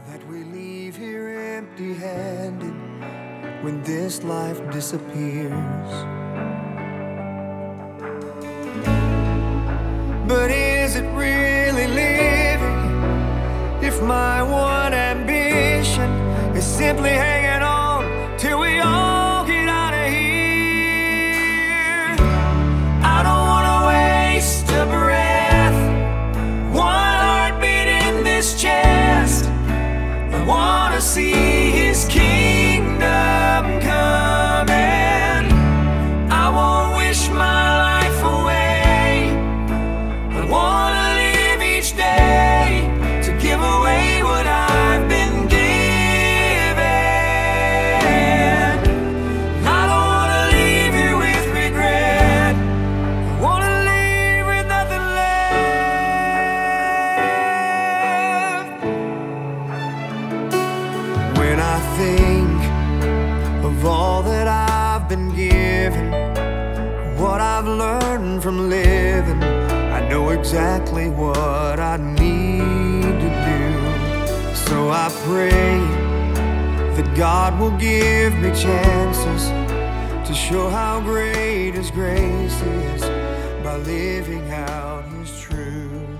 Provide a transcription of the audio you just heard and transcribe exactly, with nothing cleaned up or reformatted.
that we leave here empty-handed when this life disappears. But is it really living if my one ambition is simply hanging on till we all get out of here? I don't want to waste a breath, one heartbeat in this chest. I want to see His kingdom coming. I won't wish my life away. I want to live each day to give away what I've been given. I don't want to leave here with regret. I want to leave with nothing left. When I think of all that I've been given, what I've learned from living, I know exactly what I need to do. So I pray that God will give me chances to show how great His grace is by living out His truth.